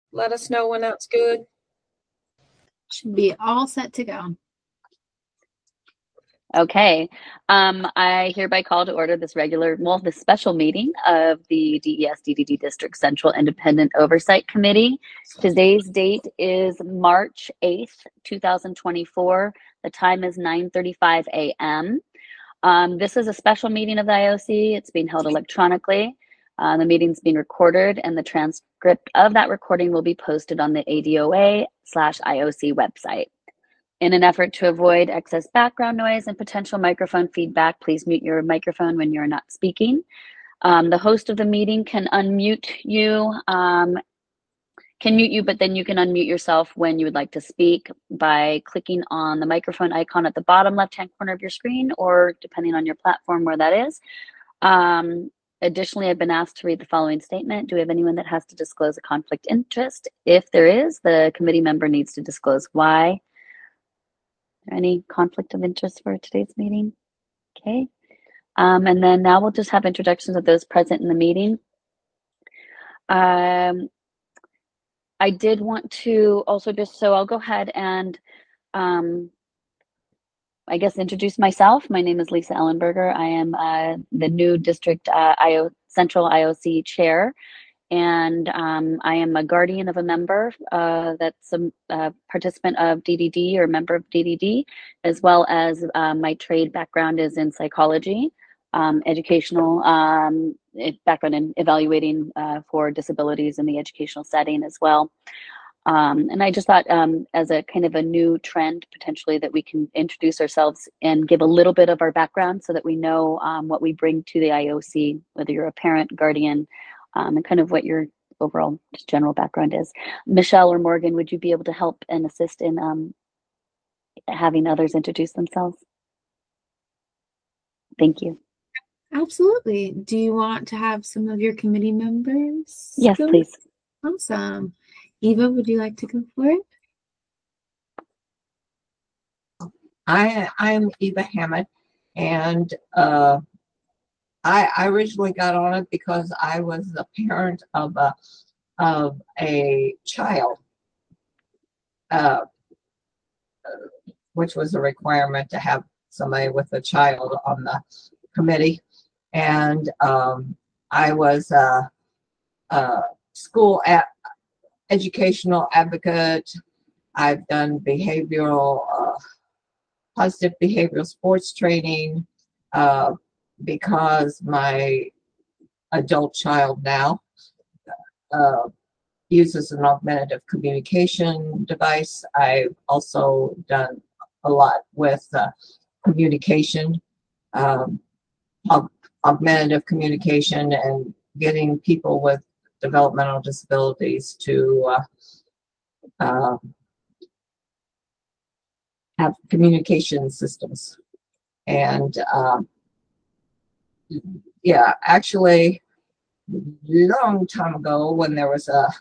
let us know when that's good. Should be all set to go. Okay. I hereby call to order this special meeting of the DES-DDD District Central Independent Oversight Committee. Today's date is March 8th, 2024. The time is 9:35 a.m. This is a special meeting of the IOC. It's being held electronically. The meeting's being recorded, and the transcript of that recording will be posted on the ADOA/IOC website. In an effort to avoid excess background noise and potential microphone feedback, please mute your microphone when you're not speaking. The host of the meeting can mute you, but then you can unmute yourself when you would like to speak by clicking on the microphone icon at the bottom left-hand corner of your screen, or depending on your platform where that is. Additionally, I've been asked to read the following statement. Do we have anyone that has to disclose a conflict of interest? If there is, the committee member needs to disclose why. Any conflict of interest for today's meeting? Okay. And then now we'll just have introductions of those present in the meeting. I did want to also I'll go ahead and I guess introduce myself. My name is Lisa Ellenberger. I am the new district Central IOC chair. And I am a guardian of a member that's a participant of DDD or member of DDD, as well as my trade background is in psychology, educational background in evaluating for disabilities in the educational setting as well. And I just thought as a kind of a new trend, potentially, that we can introduce ourselves and give a little bit of our background so that we know what we bring to the IOC, whether you're a parent, guardian, and kind of what your overall general background is. Michelle or Morgan, would you be able to help and assist in having others introduce themselves? Thank you. Absolutely. Do you want to have some of your committee members? Yes, please. Awesome. Eva, would you like to go for it? I'm Eva Hammett, and I originally got on it because I was the parent of a child, which was a requirement to have somebody with a child on the committee. And I was a school educational advocate. I've done positive behavioral sports training, because my adult child now uses an augmentative communication device. I've also done a lot with communication, augmentative communication, and getting people with developmental disabilities to have communication systems. And yeah, actually, long time ago, when there was a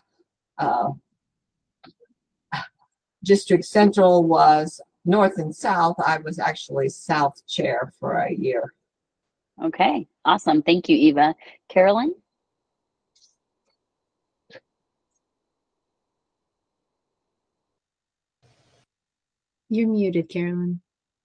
District Central was North and South, I was actually South chair for a year. Okay, awesome. Thank you, Eva. Carolyn? You're muted, Carolyn.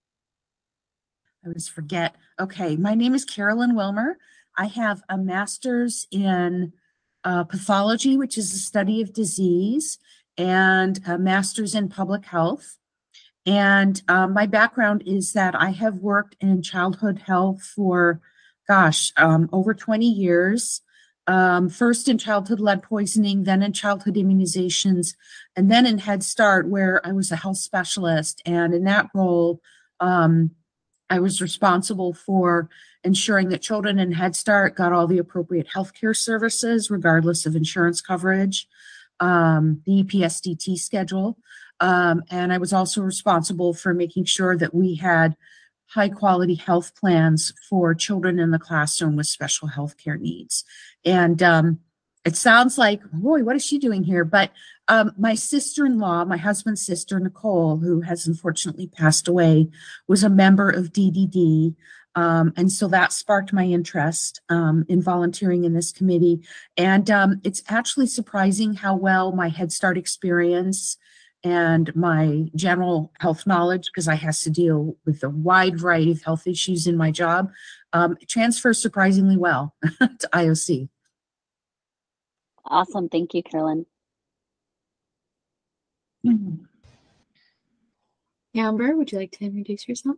I always forget. Okay, my name is Carolyn Wilmer. I have a master's in pathology, which is the study of disease, and a master's in public health. And my background is that I have worked in childhood health for, over 20 years. First in childhood lead poisoning, then in childhood immunizations, and then in Head Start, where I was a health specialist. And in that role, I was responsible for ensuring that children in Head Start got all the appropriate healthcare services, regardless of insurance coverage, the EPSDT schedule. And I was also responsible for making sure that we had high quality health plans for children in the classroom with special healthcare needs. And it sounds like, boy, what is she doing here? But my sister-in-law, my husband's sister, Nicole, who has unfortunately passed away, was a member of DDD. And so that sparked my interest in volunteering in this committee. And it's actually surprising how well my Head Start experience and my general health knowledge, because I has to deal with a wide variety of health issues in my job, transfers surprisingly well to IOC. Awesome. Thank you, Carolyn. Amber, would you like to introduce yourself?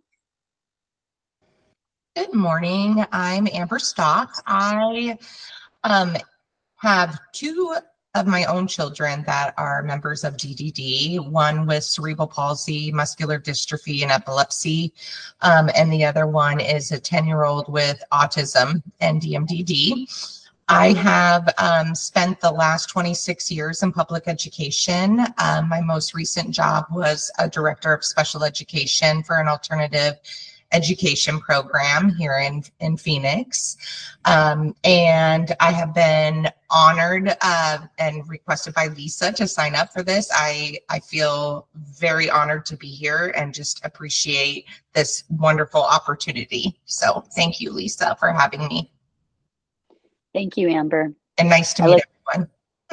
Good morning. I'm Amber Stock. I have two of my own children that are members of DDD, one with cerebral palsy, muscular dystrophy, and epilepsy, and the other one is a 10-year-old with autism and DMDD. I have spent the last 26 years in public education. My most recent job was a director of special education for an alternative education program here in Phoenix. And I have been honored and requested by Lisa to sign up for this. I feel very honored to be here and just appreciate this wonderful opportunity. So thank you, Lisa, for having me. Thank you, Amber. And nice to meet everyone.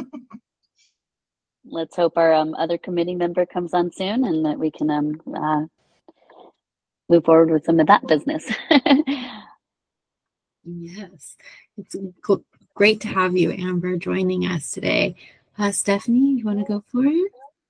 Let's hope our other committee member comes on soon and that we can move forward with some of that business. Yes, it's great to have you, Amber, joining us today. Stephanie, you want to go for it?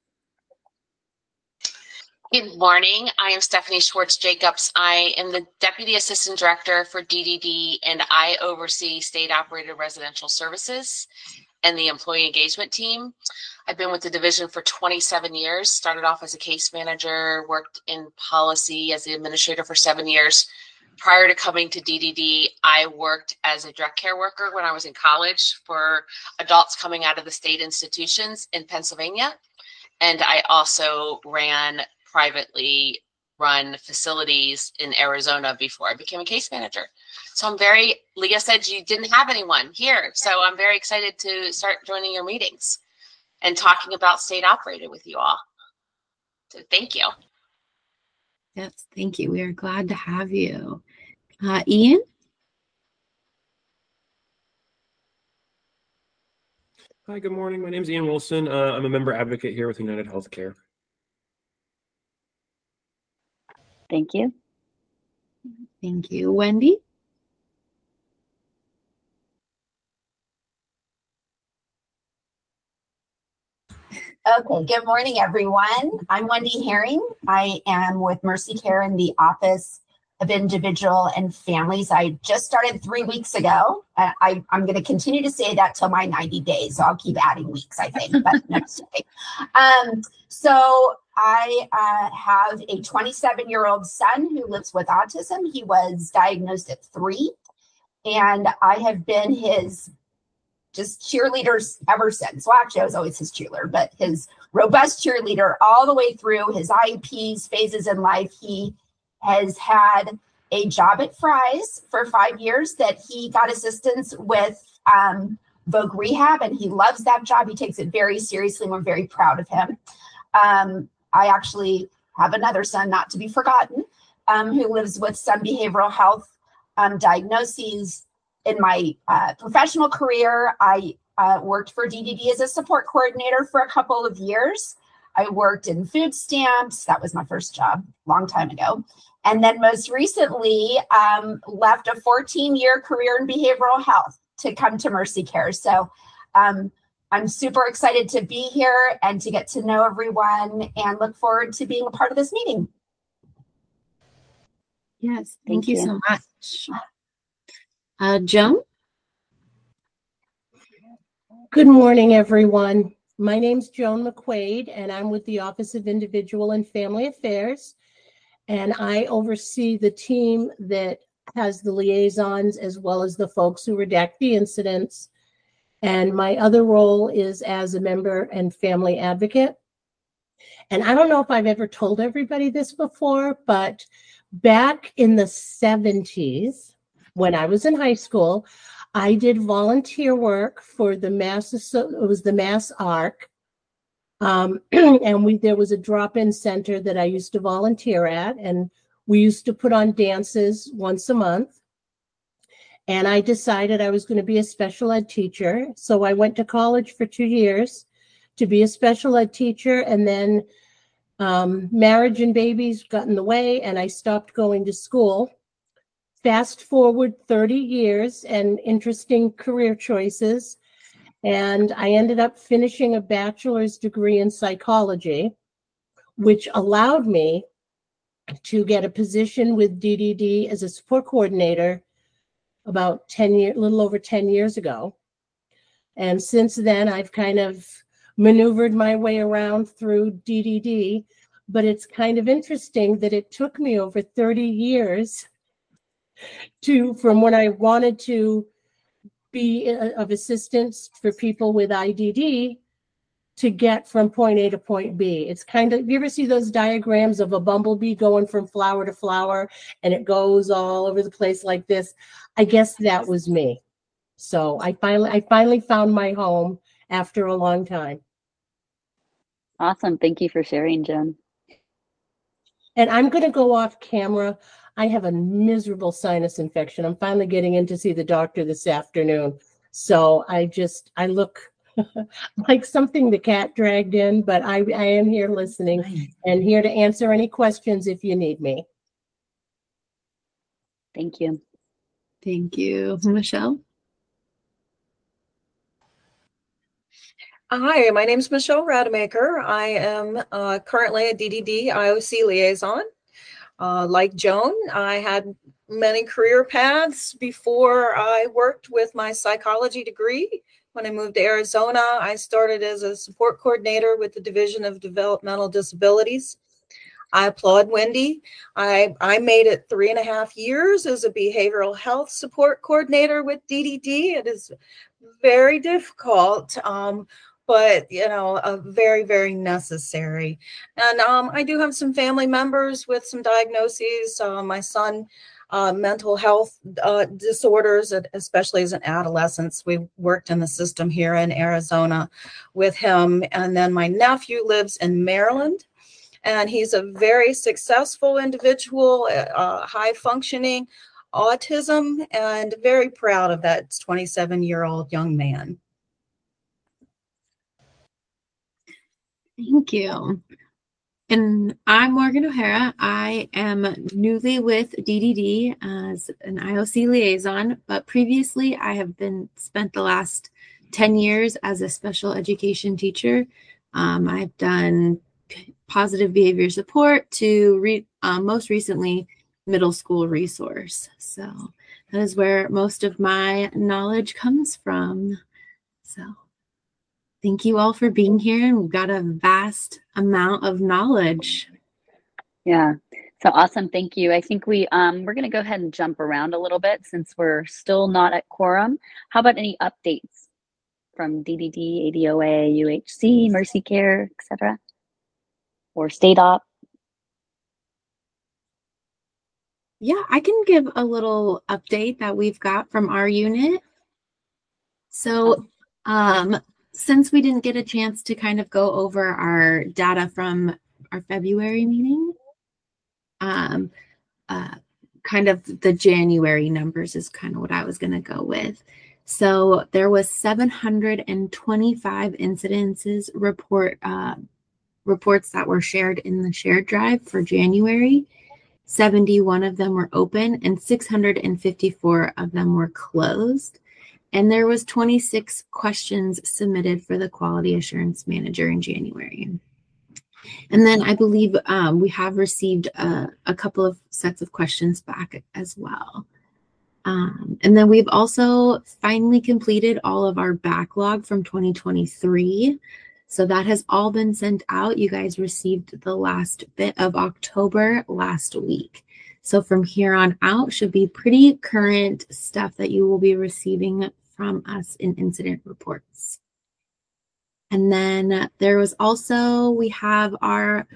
Good morning. I am Stephanie Schwartz Jacobs. I am the Deputy Assistant Director for DDD, and I oversee state operated residential services and the employee engagement team. I've been with the division for 27 years, started off as a case manager, worked in policy as the administrator for 7 years. Prior to coming to DDD, I worked as a direct care worker when I was in college for adults coming out of the state institutions in Pennsylvania. And I also ran privately run facilities in Arizona before I became a case manager. So Leah said you didn't have anyone here. So I'm very excited to start joining your meetings and talking about state operated with you all. So thank you. Yes, thank you. We are glad to have you. Ian? Hi, good morning. My name is Ian Wilson. I'm a member advocate here with United Healthcare. Thank you. Thank you. Wendy? Okay, good morning, everyone. I'm Wendy Herring. I am with Mercy Care in the Office of Individual and Families. I just started 3 weeks ago. I'm going to continue to say that till my 90 days, so I'll keep adding weeks, I think, but no, just kidding. So I have a 27-year-old son who lives with autism. He was diagnosed at 3, and I have been his just cheerleaders ever since. Well, actually, I was always his cheerleader, but his robust cheerleader all the way through his IEPs, phases in life. He has had a job at Fry's for 5 years that he got assistance with Vogue Rehab, and he loves that job. He takes it very seriously, and we're very proud of him. I actually have another son, not to be forgotten, who lives with some behavioral health diagnoses. In my professional career, I worked for DDD as a support coordinator for a couple of years. I worked in food stamps. That was my first job a long time ago. And then most recently, left a 14-year career in behavioral health to come to Mercy Care. So I'm super excited to be here and to get to know everyone and look forward to being a part of this meeting. Yes, thank you so much. Joan? Good morning, everyone. My name's Joan McQuaid, and I'm with the Office of Individual and Family Affairs, and I oversee the team that has the liaisons as well as the folks who redact the incidents. And my other role is as a member and family advocate. And I don't know if I've ever told everybody this before, but back in the 70s, when I was in high school, I did volunteer work for the Mass ARC. And there was a drop-in center that I used to volunteer at, and We used to put on dances once a month. And I decided I was going to be a special ed teacher. So I went to college for 2 years to be a special ed teacher. And then marriage and babies got in the way, and I stopped going to school. Fast forward 30 years and interesting career choices. And I ended up finishing a bachelor's degree in psychology, which allowed me to get a position with DDD as a support coordinator about 10 years, a little over 10 years ago. And since then, I've kind of maneuvered my way around through DDD, but it's kind of interesting that it took me over 30 years from when I wanted to be of assistance for people with IDD to get from point A to point B. It's kind of, you ever see those diagrams of a bumblebee going from flower to flower and it goes all over the place like this? I guess that was me. So I finally found my home after a long time. Awesome. Thank you for sharing, Jen. And I'm going to go off camera. I have a miserable sinus infection. I'm finally getting in to see the doctor this afternoon. So I look like something the cat dragged in, but I am here listening and here to answer any questions if you need me. Thank you. Thank you. Michelle? Hi, my name is Michelle Rademacher. I am currently a DDD IOC liaison. Like Joan, I had many career paths before I worked with my psychology degree. When I moved to Arizona, I started as a support coordinator with the Division of Developmental Disabilities. I applaud Wendy. I made it 3.5 years as a behavioral health support coordinator with DDD. It is very difficult, but very, very necessary. And I do have some family members with some diagnoses. My son, mental health disorders, especially as an adolescent. We worked in the system here in Arizona with him. And then my nephew lives in Maryland, and he's a very successful individual, high functioning, autism, and very proud of that 27-year-old young man. Thank you. And I'm Morgan O'Hara. I am newly with DDD as an IOC liaison, but previously I have spent the last 10 years as a special education teacher. I've done positive behavior support to most recently middle school resource. So that is where most of my knowledge comes from. So thank you all for being here. And we've got a vast amount of knowledge. Yeah. So awesome. Thank you. I think we're going to go ahead and jump around a little bit since we're still not at quorum. How about any updates from DDD, ADOA, UHC, Mercy Care, etc., or State Op? Yeah, I can give a little update that we've got from our unit. So since we didn't get a chance to kind of go over our data from our February meeting, kind of the January numbers is kind of what I was going to go with. So there was 725 incidences reports that were shared in the shared drive for January. 71 of them were open and 654 of them were closed. And there was 26 questions submitted for the quality assurance manager in January. And then I believe we have received a couple of sets of questions back as well. And then we've also finally completed all of our backlog from 2023. So that has all been sent out. You guys received the last bit of October last week. So from here on out should be pretty current stuff that you will be receiving from us in incident reports. And then there was also, we have our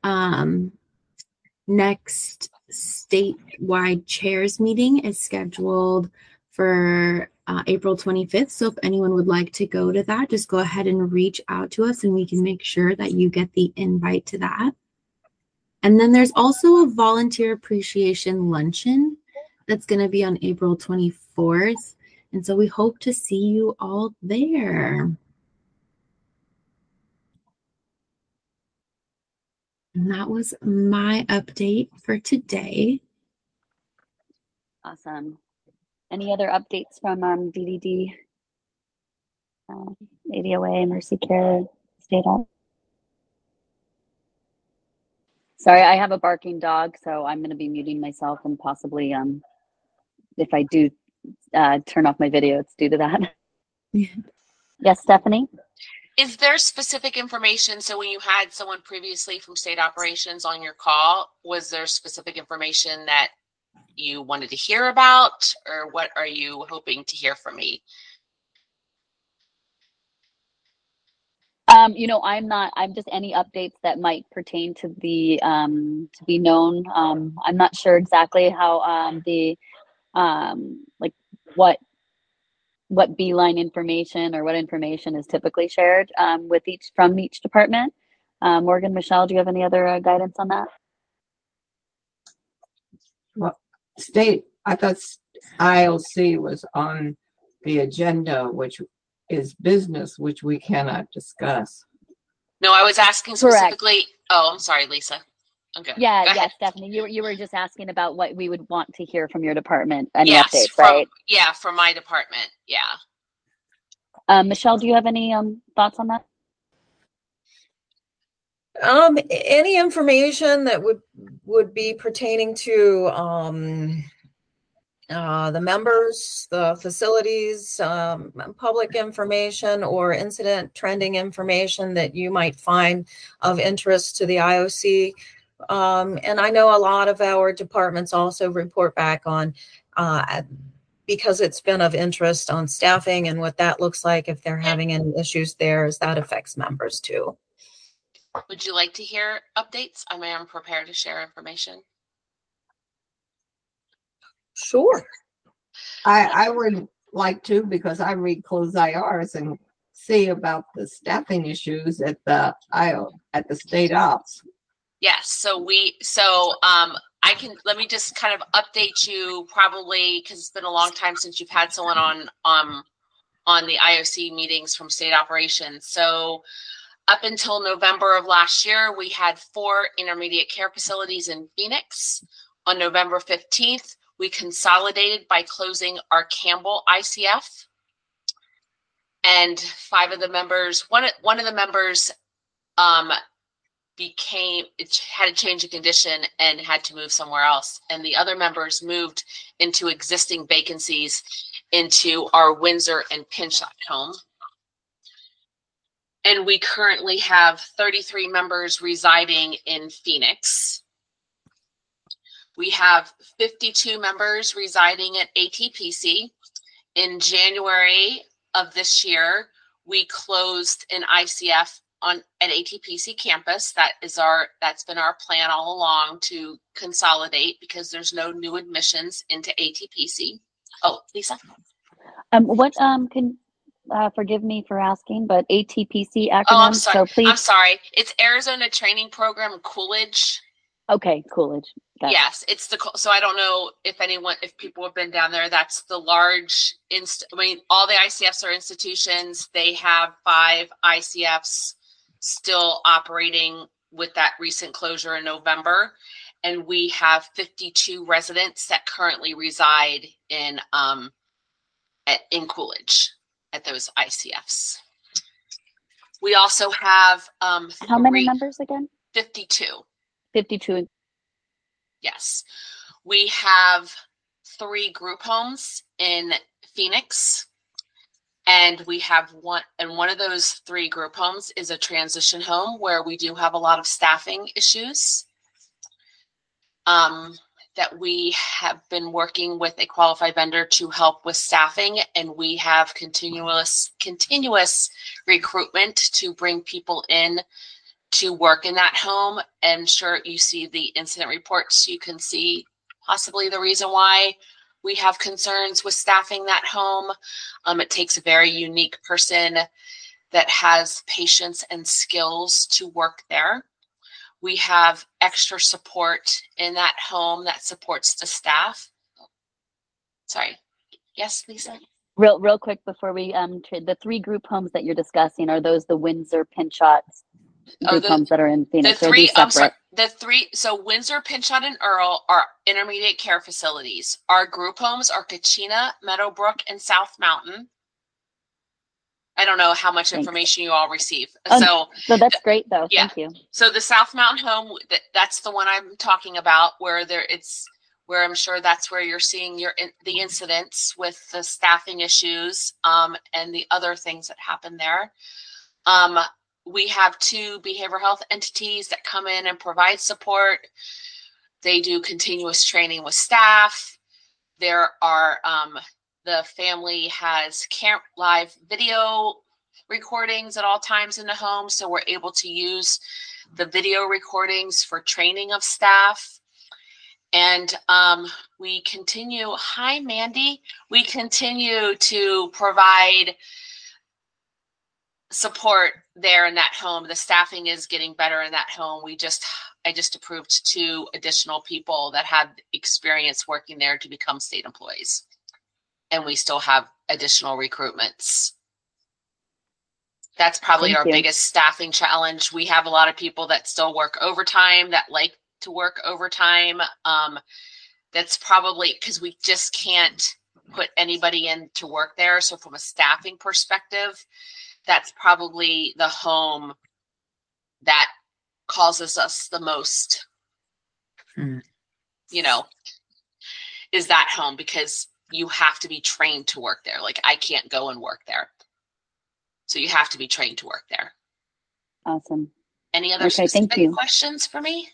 next statewide chairs meeting is scheduled for April 25th. So if anyone would like to go to that, just go ahead and reach out to us and we can make sure that you get the invite to that. And then there's also a volunteer appreciation luncheon that's going to be on April 24th. And so we hope to see you all there. And that was my update for today. Awesome. Any other updates from DDD, ADOA, Mercy Care, State Up? Sorry, I have a barking dog, so I'm going to be muting myself, and possibly if I do turn off my video, it's due to that. Yes, Stephanie? Is there specific information? So when you had someone previously from state operations on your call, was there specific information that you wanted to hear about, or what are you hoping to hear from me? I'm just any updates that might pertain to the to be known. I'm not sure exactly how like what beeline information or what information is typically shared from each department. Morgan, Michelle, do you have any other guidance on that? Well, I thought IOC was on the agenda, which is business, which we cannot discuss. No, I was asking specifically. Correct. Oh, I'm sorry, Lisa. Okay. Yeah, yes, Stephanie. You were just asking about what we would want to hear from your department. Any updates, right? Yeah, from my department. Yeah. Michelle, do you have any thoughts on that? Any information that would be pertaining to the members, the facilities, public information, or incident trending information that you might find of interest to the IOC. And I know a lot of our departments also report back on, because it's been of interest, on staffing and what that looks like, if they're having any issues there, as that affects members too. Would you like to hear updates? I am prepared to share information. Sure. I would like to, because I read closed IRs and see about the staffing issues at the state ops. Yes, so let me just kind of update you, probably because it's been a long time since you've had someone on the IOC meetings from state operations. So up until November of last year, we had 4 intermediate care facilities in Phoenix. On November 15th, we consolidated by closing our Campbell ICF. And 5 of the members, one of the members had a change of condition and had to move somewhere else. And the other members moved into existing vacancies into our Windsor and Pinchot home. And we currently have 33 members residing in Phoenix. We have 52 members residing at ATPC. In January of this year, we closed an ICF at ATPC campus. That's been our plan all along, to consolidate, because there's no new admissions into ATPC. Oh, Lisa. Forgive me for asking, but ATPC acronym. Oh, I'm sorry. So please. I'm sorry. It's Arizona Training Program, Coolidge. Okay, Coolidge. Yes, it's so I don't know if people have been down there. That's the large all the ICFs are institutions. They have 5 ICFs still operating with that recent closure in November, and we have 52 residents that currently reside in Coolidge at those ICFs. We also have how many members again? 52. 52. Yes. We have 3 group homes in Phoenix, and we have one of those 3 group homes is a transition home where we do have a lot of staffing issues. That we have been working with a qualified vendor to help with staffing, and we have continuous recruitment to bring people in to work in that home. And sure, you see the incident reports, you can see possibly the reason why we have concerns with staffing that home. It takes a very unique person that has patience and skills to work there. We have extra support in that home that supports the staff. Sorry. Yes, Lisa? Real quick before we the 3 group homes that you're discussing, are those the Windsor Pinchot group homes that are in Phoenix? The or are 3, these I'm sorry, separate? the 3, so Windsor, Pinchot, and Earl are intermediate care facilities. Our group homes are Kachina, Meadowbrook, and South Mountain. I don't know how much Thanks. information you all receive. So that's great though. Yeah. Thank you. So the South Mountain home, that's the one I'm talking about, where where I'm sure that's where you're seeing the incidents with the staffing issues and the other things that happen there. We have 2 behavioral health entities that come in and provide support. They do continuous training with staff. There are the family has live video recordings at all times in the home, so we're able to use the video recordings for training of staff. And we continue, hi Mandy, we continue to provide support there in that home. The staffing is getting better in that home. I just approved 2 additional people that had experience working there to become state employees. And we still have additional recruitments. That's probably our biggest staffing challenge. We have a lot of people that still work overtime, that like to work overtime. That's probably because we just can't put anybody in to work there. So from a staffing perspective, that's probably the home that causes us the most, is that home, because you have to be trained to work there. Like I can't go and work there. So you have to be trained to work there. Awesome. Any other specific questions for me?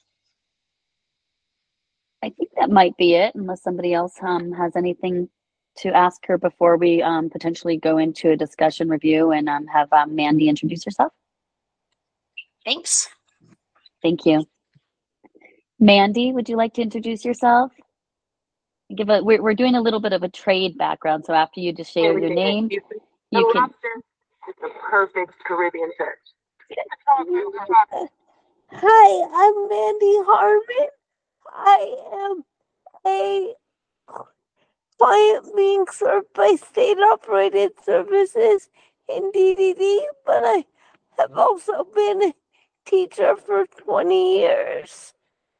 I think that might be it, unless somebody else has anything to ask her before we potentially go into a discussion review and have Mandy introduce herself. Thanks. Thank you. Mandy, would you like to introduce yourself? We're doing a little bit of a trade background, so after you just share your name, you can. It's a perfect Caribbean fish. Hi, I'm Mandy Harmon. I am a client being served by state-operated services in DDD, but I have also been a teacher for 20 years.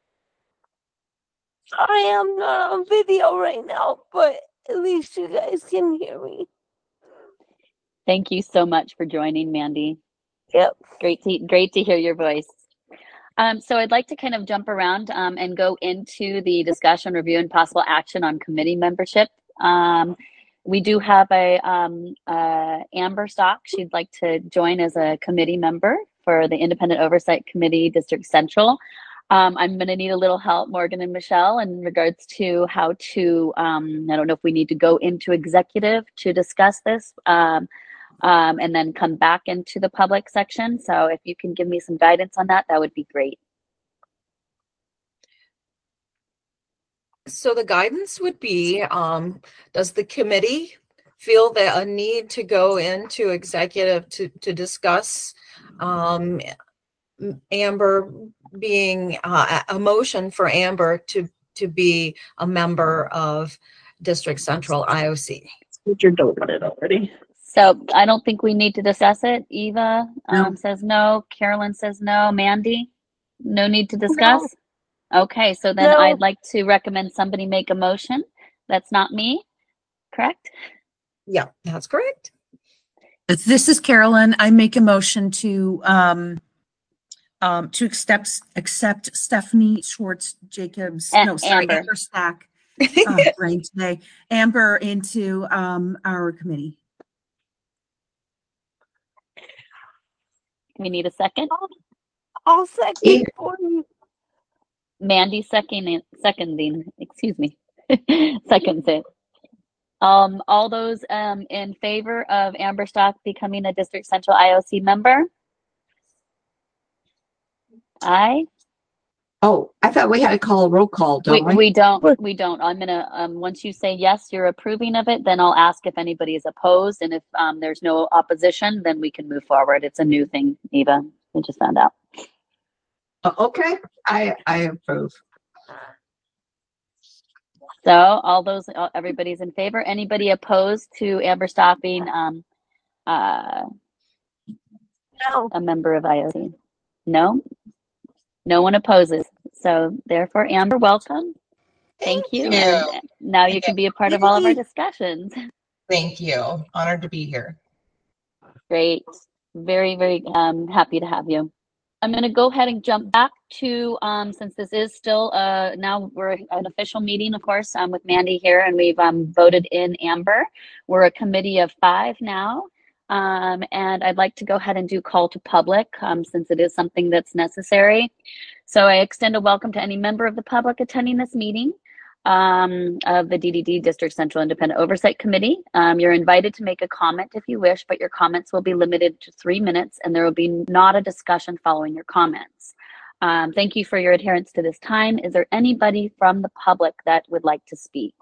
I am not on video right now, but at least you guys can hear me. Thank you so much for joining, Mandy. Yep. Great to hear your voice. So I'd like to kind of jump around and go into the discussion, review, and possible action on committee membership. We do have a Amber Stock. She'd like to join as a committee member for the Independent Oversight Committee, District Central. I'm going to need a little help, Morgan and Michelle, in regards to how to, I don't know if we need to go into executive to discuss this and then come back into the public section. So if you can give me some guidance on that, that would be great. So the guidance would be, does the committee feel that a need to go into executive to discuss Amber being a motion for Amber to be a member of District Central IOC? You're doing it already. So I don't think we need to discuss it. Eva says no. Carolyn says no. Mandy, no need to discuss? No. Okay, so then I'd like to recommend somebody make a motion. That's not me, correct? Yeah, that's correct. This is Carolyn. I make a motion to accept Stephanie Schwartz Jacobs. Amber Stack. Brain today. Amber into our committee. We need a second. I'll second for you. Mandy seconding, excuse me, seconds it. All those in favor of Amber Stock becoming a District Central IOC member? Aye. Oh, I thought we had to call a roll call, don't we? We don't. I'm gonna, once you say yes, you're approving of it, then I'll ask if anybody is opposed, and if there's no opposition, then we can move forward. It's a new thing, Eva. We just found out. Okay, I approve. So everybody's in favor. Anybody opposed to Amber stopping a member of IOC? No? No one opposes. So therefore, Amber, welcome. Thank you. And now you can be a part of all of our discussions. Thank you. Honored to be here. Great. Very, very happy to have you. I'm going to go ahead and jump back to, since this is still, now we're an official meeting, of course, with Mandy here, and we've voted in Amber. We're a committee of 5 now. And I'd like to go ahead and do call to public since it is something that's necessary. So I extend a welcome to any member of the public attending this meeting of the DDD District Central Independent Oversight Committee. You're invited to make a comment if you wish, but your comments will be limited to 3 minutes and there will be not a discussion following your comments. Thank you for your adherence to this time. Is there anybody from the public that would like to speak?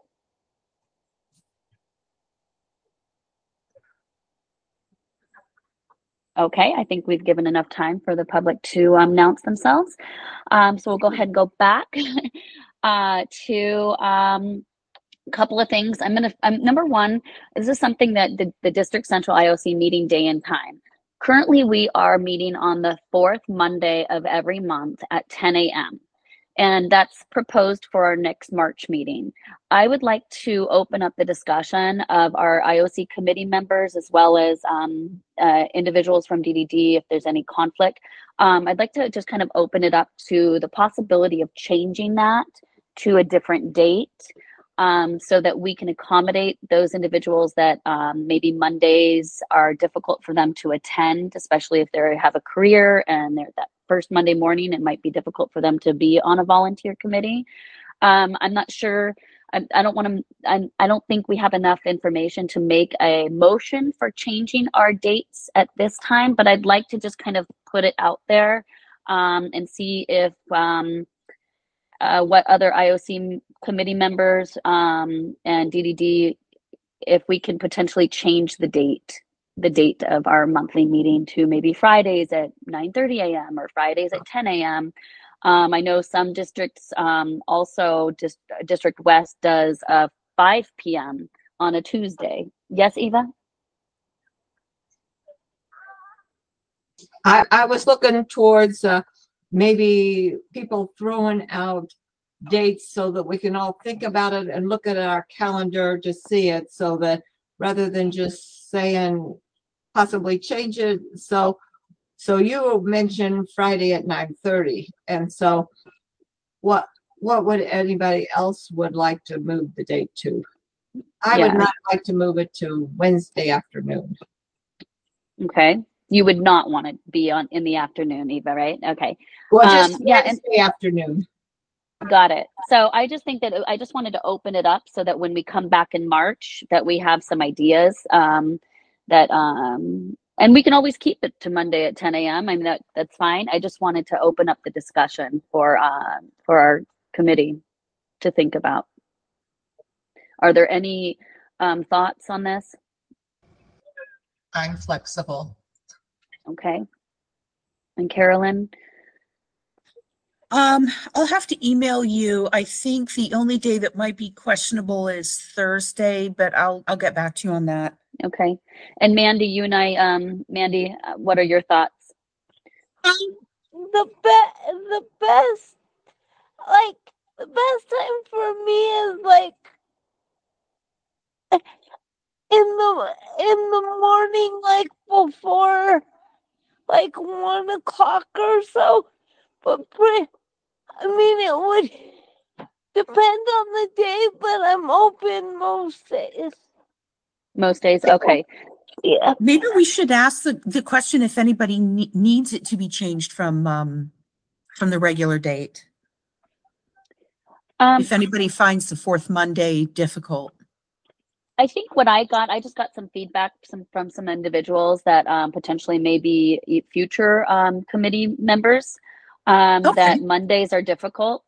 Okay, I think we've given enough time for the public to announce themselves. So we'll go ahead and go back to a couple of things. Number one, this is something that the District Central IOC meeting day and time. Currently, we are meeting on the 4th Monday of every month at 10 a.m. And that's proposed for our next March meeting. I would like to open up the discussion of our IOC committee members as well as individuals from DDD if there's any conflict. I'd like to just kind of open it up to the possibility of changing that to a different date so that we can accommodate those individuals that maybe Mondays are difficult for them to attend, especially if they have a career and they're that first Monday morning, it might be difficult for them to be on a volunteer committee. I'm not sure. I don't think we have enough information to make a motion for changing our dates at this time, but I'd like to just kind of put it out there and see if what other IOC committee members and DDD, if we can potentially change the date of our monthly meeting to maybe Fridays at 9:30 a.m. or Fridays at 10 a.m. I know some districts also, District West does 5 p.m. on a Tuesday. Yes, Eva? I was looking towards maybe people throwing out dates so that we can all think about it and look at our calendar to see it, so that rather than just saying possibly change it. So you mentioned Friday at 9:30, and so what would anybody else would like to move the date to? I would not like to move it to Wednesday afternoon. Okay. You would not want to be in the afternoon, Eva, right? Okay. Well, just Wednesday afternoon. Got it. So I just think that I just wanted to open it up so that when we come back in March, that we have some ideas and we can always keep it to Monday at 10 a.m. I mean, that's fine. I just wanted to open up the discussion for our committee to think about. Are there any thoughts on this? I'm flexible. Okay. And Carolyn? I'll have to email you. I think the only day that might be questionable is Thursday, but I'll get back to you on that. Okay. And Mandy, you and I, Mandy, what are your thoughts? The best time for me is like in the morning, like before like 1 o'clock or so. But I mean, it would depend on the day, but I'm open most days. Most days, okay. Yeah. Maybe we should ask the question if anybody needs it to be changed from the regular date. If anybody finds the 4th Monday difficult. I think what I just got some feedback from some individuals that potentially may be future committee members that Mondays are difficult.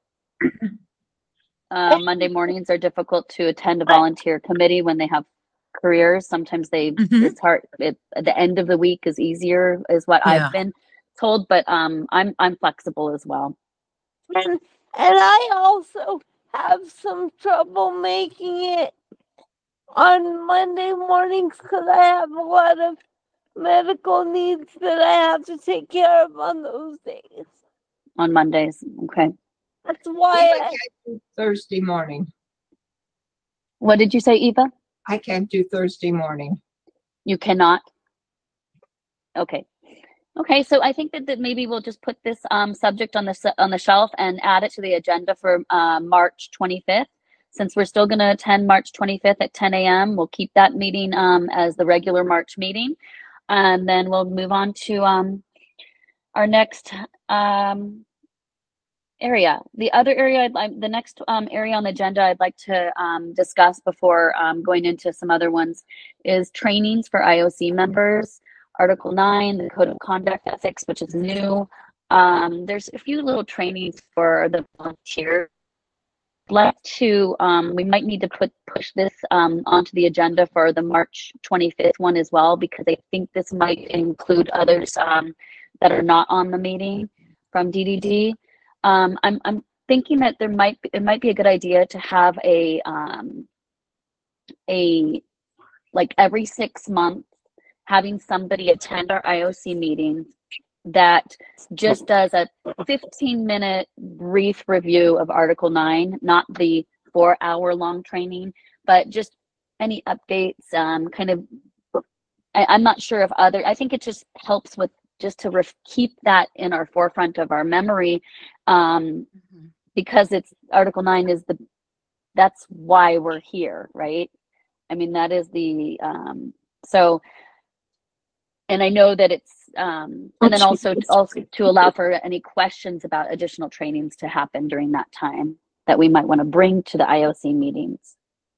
Monday mornings are difficult to attend a volunteer committee when they have careers. Sometimes it's hard. At the end of the week is easier, is what I've been told, but I'm flexible as well. And I also have some trouble making it on Monday mornings because I have a lot of medical needs that I have to take care of on those days. On Mondays, okay. That's why I can't do Thursday morning. What did you say, Eva? I can't do Thursday morning. You cannot? Okay. Okay, so I think that maybe we'll just put this subject on the shelf and add it to the agenda for March 25th. Since we're still going to attend March 25th at 10 a.m., we'll keep that meeting as the regular March meeting. And then we'll move on to our next area. The other area, the next area on the agenda I'd like to discuss before going into some other ones is trainings for IOC members. Article 9, the Code of Conduct Ethics, which is new. There's a few little trainings for the volunteers. I'd like to, we might need to push this onto the agenda for the March 25th one as well, because I think this might include others that are not on the meeting from DDD. I'm thinking that it might be a good idea to have a like every 6 months, having somebody attend our IOC meetings that just does a 15-minute brief review of Article 9, not the 4-hour-long training, but just any updates, kind of, I'm not sure if I think it just helps with just to keep that in our forefront of our memory, because it's Article 9 that's why we're here, right? I mean, that is the, so, and I know that it's, and then also to allow for any questions about additional trainings to happen during that time that we might want to bring to the IOC meetings.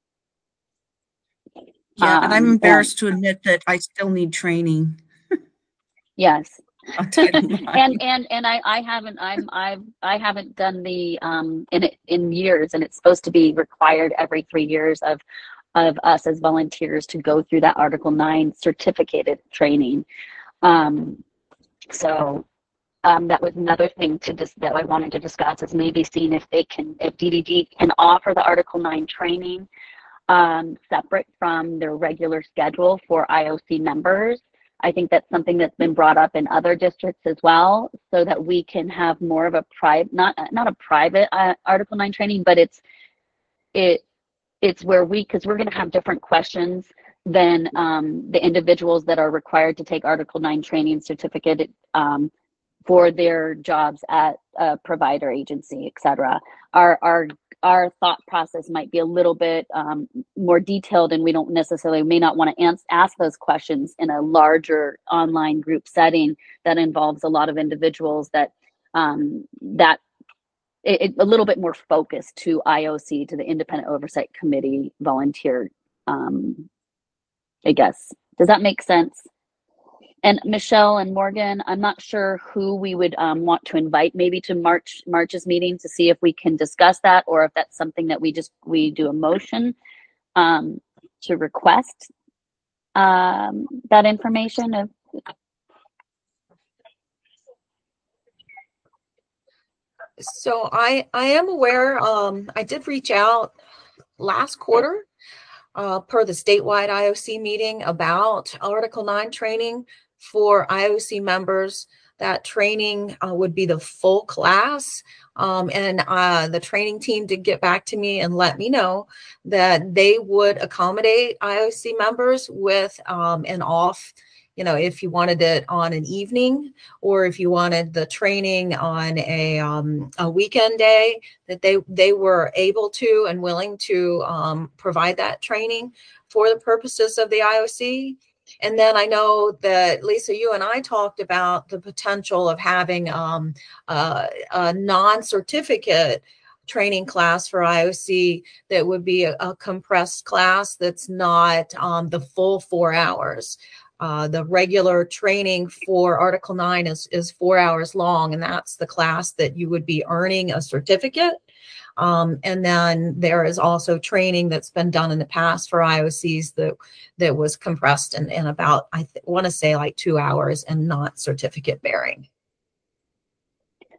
Yeah, and I'm embarrassed to admit that I still need training. Yes. and I haven't done the in years, and it's supposed to be required every 3 years of us as volunteers to go through that Article 9 certificated training. So that was another thing that I wanted to discuss, is maybe seeing if DDD can offer the Article 9 training separate from their regular schedule for IOC members. I think that's something that's been brought up in other districts as well, so that we can have more of a private, not a private Article 9 training, but it's where because we're going to have different questions than the individuals that are required to take Article 9 training certificate for their jobs at a provider agency, et cetera. Our thought process might be a little bit more detailed, and we don't necessarily may not want to ask those questions in a larger online group setting that involves a lot of individuals that a little bit more focused to IOC, to the Independent Oversight Committee volunteer, I guess. Does that make sense? And Michelle and Morgan, I'm not sure who we would want to invite maybe to March's meeting to see if we can discuss that, or if that's something that we do a motion to request that information. So I am aware, I did reach out last quarter per the statewide IOC meeting about Article 9 training for IOC members. That training would be the full class. And the training team did get back to me and let me know that they would accommodate IOC members with an off, if you wanted it on an evening, or if you wanted the training on a weekend day, that they were able to and willing to provide that training for the purposes of the IOC. And then I know that, Lisa, you and I talked about the potential of having a non-certificate training class for IOC that would be a compressed class that's not the full 4 hours. The regular training for Article 9 is 4 hours long, and that's the class that you would be earning a certificate. And then there is also training that's been done in the past for IOCs that was compressed in about, I want to say like 2 hours and not certificate bearing.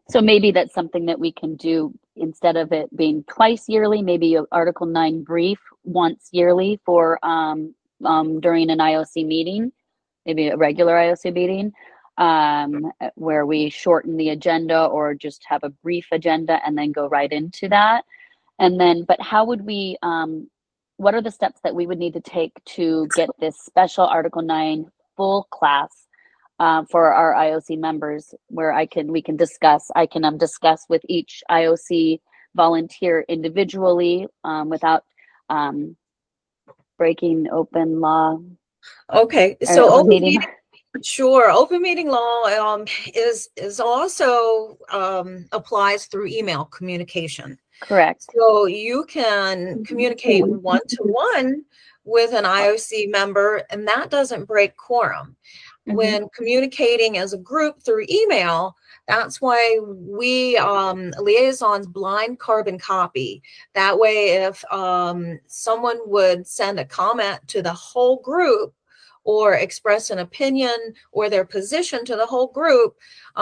So maybe that's something that we can do instead of it being twice yearly, maybe a Article 9 brief once yearly for during an IOC meeting, maybe a regular IOC meeting, where we shorten the agenda or just have a brief agenda and then go right into that. And then, but how would we, what are the steps that we would need to take to get this special Article 9 full class for our IOC members, where we can discuss with each IOC volunteer individually without breaking open law. Okay, or so open open meeting. sure, open meeting law is also applies through email communication. Correct. So you can communicate one-to-one with an IOC member, and that doesn't break quorum. When communicating as a group through email, that's why we liaisons blind carbon copy. That way, if someone would send a comment to the whole group or express an opinion or their position to the whole group,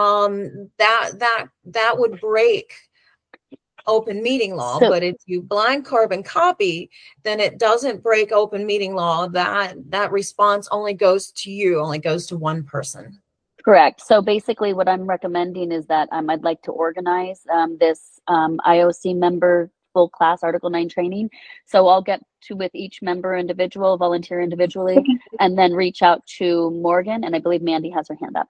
that would break open meeting law. But if you blind carbon copy, then it doesn't break open meeting law. That response only goes to you, only goes to one person. Correct. So basically what I'm recommending is that I'd like to organize this IOC member full class Article 9 training. So I'll get with each member individual, volunteer individually, and then reach out to Morgan. And I believe Mandy has her hand up.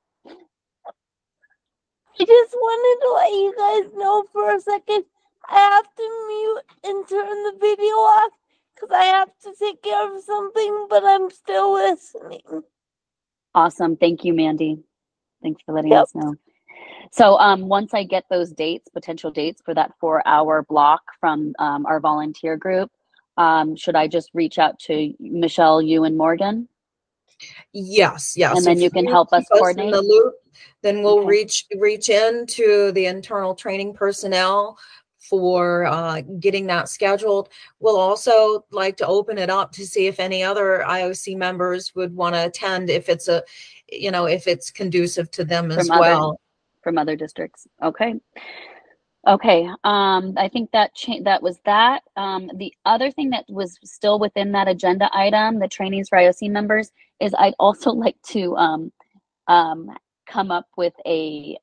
I just wanted to let you guys know for a second, I have to mute and turn the video off because I have to take care of something, but I'm still listening. Awesome. Thank you, Mandy. Thanks for letting us know. So once I get those dates, potential dates for that 4-hour block from our volunteer group, should I just reach out to Michelle, you, and Morgan? Yes. And then you can help us coordinate? In the loop, then we'll reach into the internal training personnel for getting that scheduled. We'll also like to open it up to see if any other IOC members would want to attend, if it's if it's conducive to them as well. From other districts. Okay. I think that was that. The other thing that was still within that agenda item, the trainings for IOC members, is I'd also like to come up with a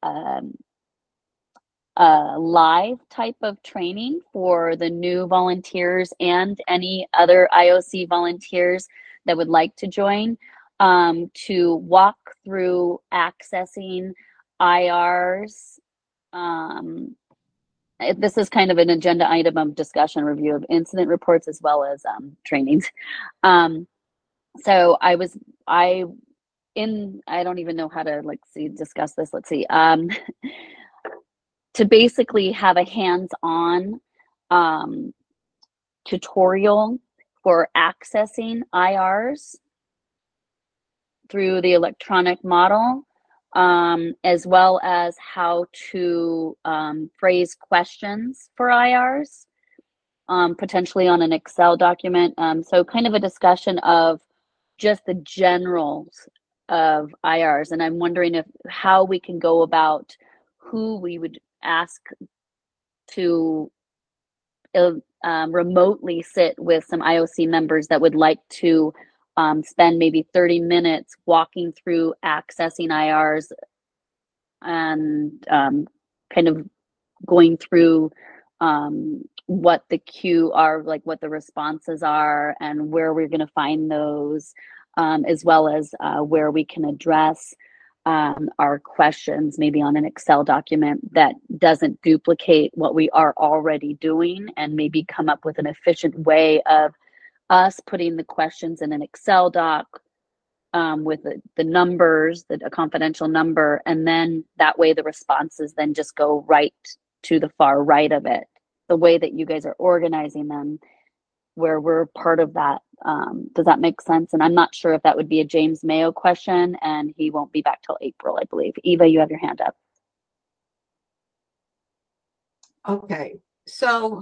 live type of training for the new volunteers and any other IOC volunteers that would like to join, to walk through accessing IRs. This is kind of an agenda item of discussion, review of incident reports, as well as trainings. So I don't even know how to discuss this. Let's see. To basically have a hands-on tutorial for accessing IRs through the electronic model, as well as how to phrase questions for IRs, potentially on an Excel document. So kind of a discussion of just the generals of IRs. And I'm wondering how we can go about who we would ask to remotely sit with some IOC members that would like to spend maybe 30 minutes walking through accessing IRs and kind of going through what the queue are, like what the responses are and where we're going to find those, as well as where we can address our questions, maybe on an Excel document that doesn't duplicate what we are already doing, and maybe come up with an efficient way of us putting the questions in an Excel doc with the numbers, a confidential number, and then that way the responses then just go right to the far right of it, the way that you guys are organizing them, where we're part of that. Does that make sense? And I'm not sure if that would be a James Mayo question, and he won't be back till April, I believe. Eva, you have your hand up. Okay, so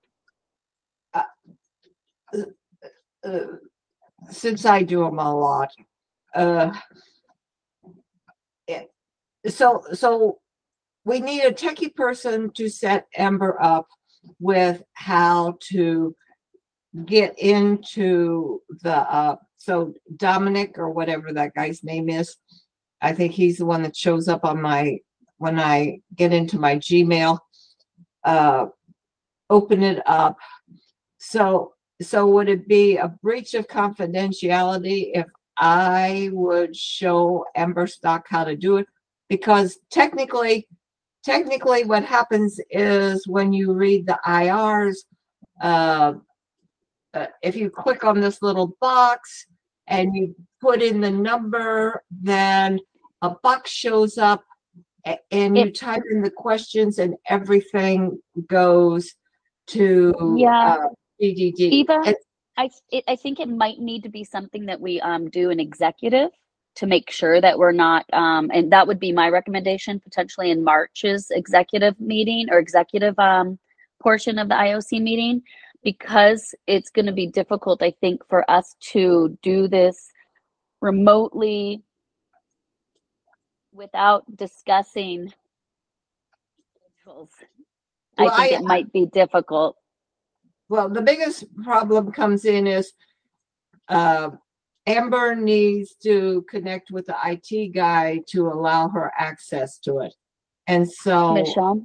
since I do them a lot, so we need a techie person to set Amber up with how to get into the so Dominic or whatever that guy's name is, I think he's the one that shows up on my when I get into my Gmail, open it up. So would it be a breach of confidentiality if I would show Amber Stock how to do it? Because technically what happens is when you read the IRs, if you click on this little box and you put in the number, then a box shows up and you type in the questions and everything goes to DDD. Eva, I think it might need to be something that we do an executive to make sure that we're not, and that would be my recommendation, potentially in March's executive meeting or executive portion of the IOC meeting, because it's going to be difficult, I think, for us to do this remotely without discussing individuals. Well, I think it might be difficult. Well, the biggest problem comes in is Amber needs to connect with the IT guy to allow her access to it. And so Michelle?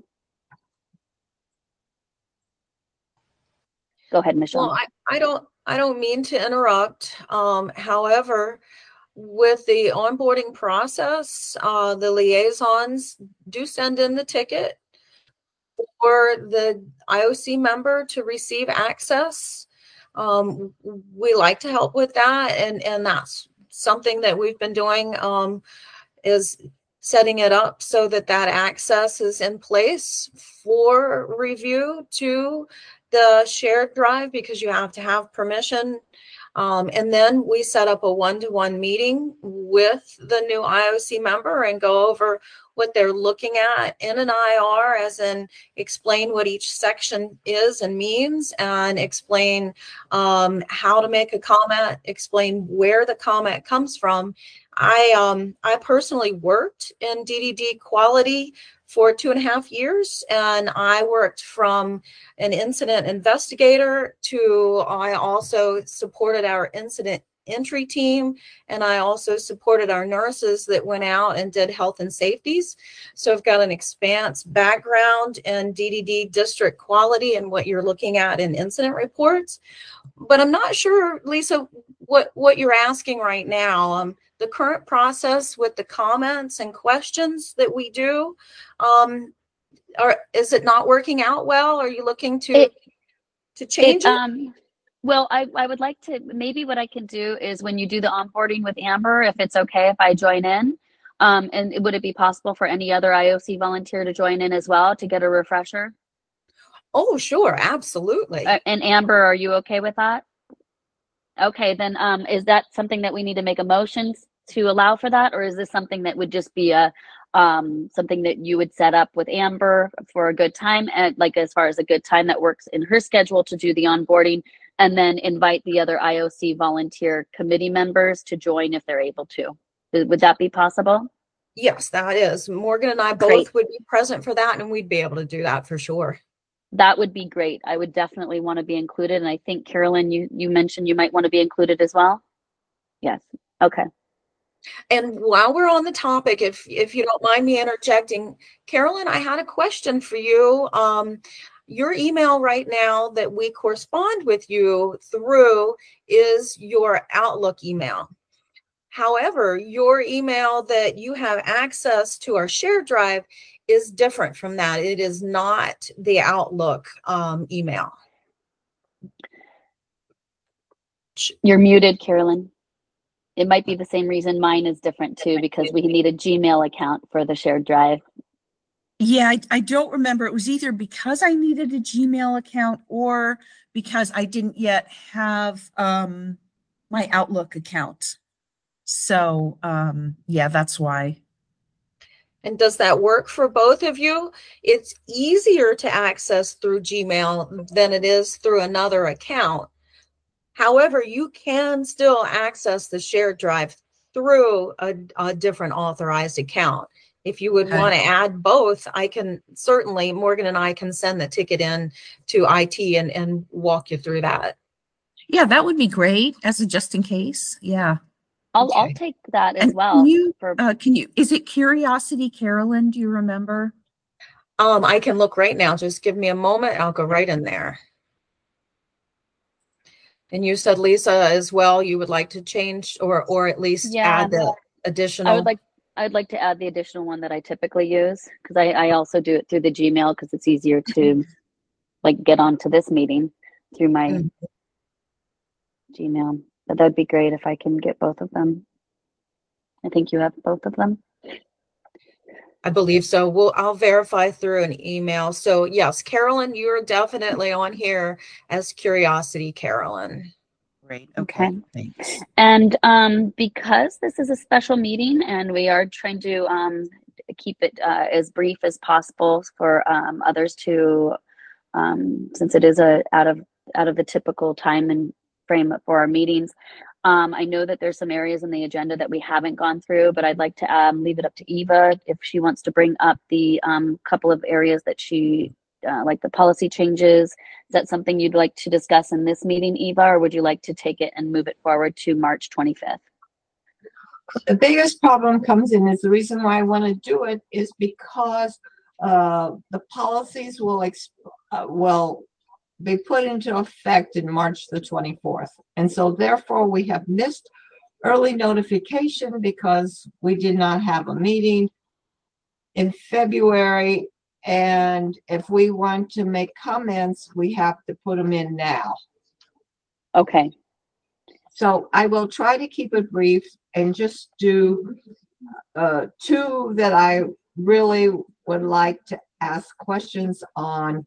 Go ahead, Michelle. Well, I don't mean to interrupt. However, with the onboarding process, the liaisons do send in the ticket for the IOC member to receive access. We like to help with that, and that's something that we've been doing, is setting it up so that access is in place for review to the shared drive, because you have to have permission. And then we set up a one-to-one meeting with the new IOC member and go over what they're looking at in an IR, as in explain what each section is and means, and explain how to make a comment, explain where the comment comes from. I personally worked in DDD quality for 2.5 years, and I worked from an incident investigator to I also supported our incident entry team, and I also supported our nurses that went out and did health and safeties. So I've got an expansive background in DDD district quality and what you're looking at in incident reports. But I'm not sure, Lisa, what you're asking right now. The current process with the comments and questions that we do, is it not working out well? Are you looking to change it? Well, I would like to, maybe what I can do is when you do the onboarding with Amber, if it's okay if I join in, and would it be possible for any other IOC volunteer to join in as well to get a refresher? Oh, sure, absolutely. And Amber, are you okay with that? Okay, then is that something that we need to make a motion to allow for that, or is this something that would just be a something that you would set up with Amber for a good time, and like as far as a good time that works in her schedule to do the onboarding, and then invite the other IOC volunteer committee members to join if they're able to? Would that be possible? Yes, that is. Morgan and I both would be present for that, and we'd be able to do that for sure. That would be great. I would definitely want to be included. And I think, Carolyn, you mentioned you might want to be included as well. Yes. Okay. And while we're on the topic, if you don't mind me interjecting, Carolyn, I had a question for you. Your email right now that we correspond with you through is your Outlook email. However, your email that you have access to our shared drive is different from that. It is not the Outlook email. You're muted, Carolyn. It might be the same reason mine is different too, because we need a Gmail account for the shared drive. Yeah, I don't remember. It was either because I needed a Gmail account or because I didn't yet have my Outlook account. So yeah, that's why. And does that work for both of you? It's easier to access through Gmail than it is through another account. However, you can still access the shared drive through a different authorized account. If you would Okay. want to add both, I can certainly, Morgan and I can send the ticket in to IT and walk you through that. Yeah, that would be great as a just in case. Yeah. I'll Okay. take that as And well. is it Curiosity Carolyn? Do you remember? I can look right now. Just give me a moment. I'll go right in there. And you said, Lisa, as well, you would like to change or at least add the additional. I would like to add the additional one that I typically use, because I also do it through the Gmail because it's easier to like get onto this meeting through my Gmail. But that'd be great if I can get both of them. I think you have both of them. I believe so. I'll verify through an email. So yes, Carolyn, you're definitely on here as Curiosity Carolyn. Great. Okay. Thanks. And because this is a special meeting and we are trying to keep it as brief as possible for others to, since it is out of the typical time and frame for our meetings. I know that there's some areas in the agenda that we haven't gone through, but I'd like to leave it up to Eva if she wants to bring up the couple of areas that she, like the policy changes. Is that something you'd like to discuss in this meeting, Eva, or would you like to take it and move it forward to March 25th? The biggest problem comes in is the reason why I want to do it is because the policies will be put into effect in March the 24th. And so therefore we have missed early notification because we did not have a meeting in February. And if we want to make comments, we have to put them in now. Okay. So I will try to keep it brief and just do two that I really would like to ask questions on.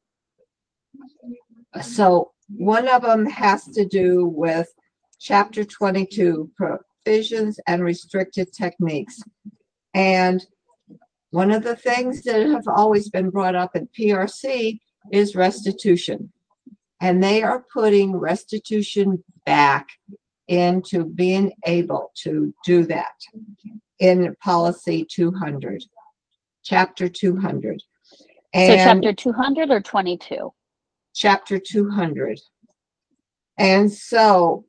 So one of them has to do with Chapter 22, provisions and restricted techniques. And one of the things that have always been brought up in PRC is restitution. And they are putting restitution back into being able to do that in policy 200, Chapter 200. And so Chapter 200 or 22? Chapter 200. And so,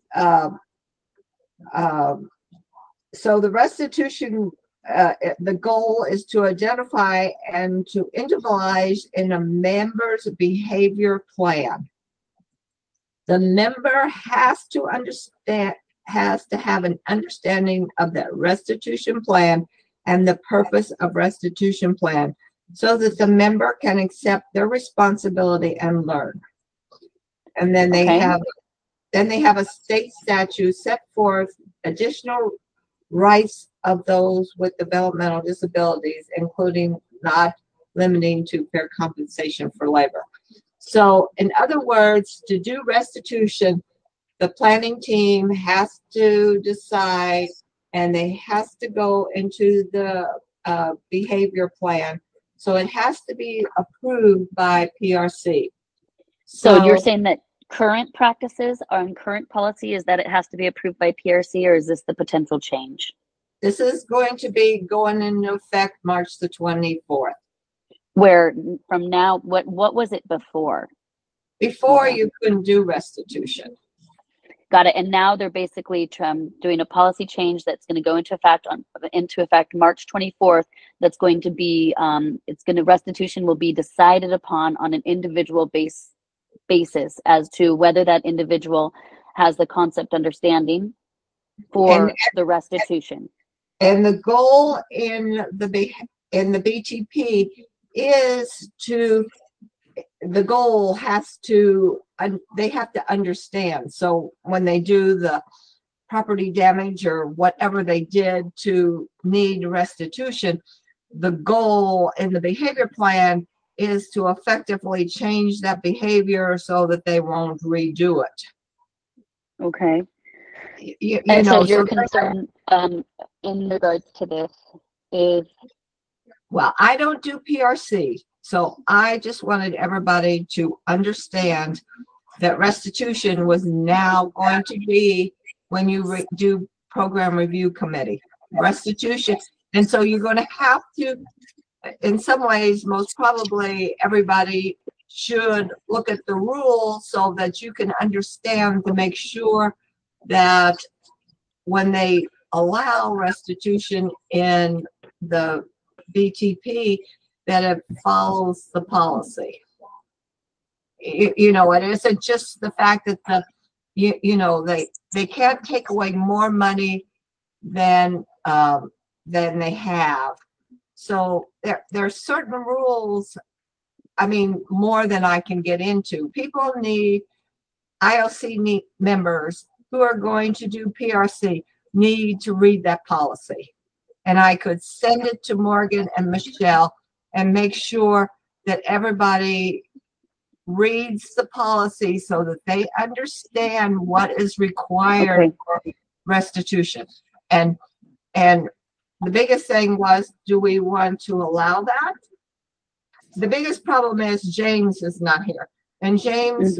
so the restitution, the goal is to identify and to individualize in a member's behavior plan. The member has to have an understanding of the restitution plan and the purpose of restitution plan, so that the member can accept their responsibility and learn. And then they have a state statute set forth additional rights of those with developmental disabilities, including not limiting to fair compensation for labor. So in other words, to do restitution, the planning team has to decide, and they has to go into the behavior plan. So it has to be approved by PRC. So you're saying that current practices on current policy is that it has to be approved by PRC, or is this the potential change? This is going to be going into effect March the 24th. Where from now, what was it before? Before you couldn't do restitution. Got it. And now they're basically doing a policy change that's going to go into effect March 24th. That's going to be restitution will be decided upon on an individual basis as to whether that individual has the concept understanding for the restitution. And the goal in the BTP is they have to understand. So when they do the property damage or whatever they did to need restitution, the goal in the behavior plan is to effectively change that behavior so that they won't redo it. Okay. So your concern in regards to this is? Well, I don't do PRC, so I just wanted everybody to understand that restitution was now going to be when you do program review committee. Restitution, And so you're going to have to, in some ways, most probably everybody should look at the rules so that you can understand to make sure that when they allow restitution in the BTP, that it follows the policy. You know, it isn't just the fact that they can't take away more money than they have. So there are certain rules, I mean, more than I can get into. People need, IOC members who are going to do PRC need to read that policy. And I could send it to Morgan and Michelle and make sure that everybody reads the policy so that they understand what is required for restitution. And the biggest thing was, do we want to allow that? The biggest problem is James is not here. And James,